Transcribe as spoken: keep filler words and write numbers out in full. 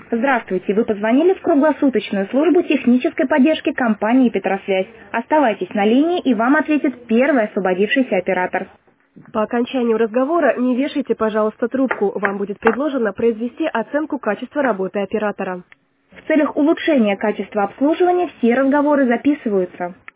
Здравствуйте, вы позвонили в круглосуточную службу технической поддержки компании «Петросвязь». Оставайтесь на линии, и вам ответит первый освободившийся оператор. По окончанию разговора не вешайте, пожалуйста, трубку. Вам будет предложено произвести оценку качества работы оператора. В целях улучшения качества обслуживания все разговоры записываются.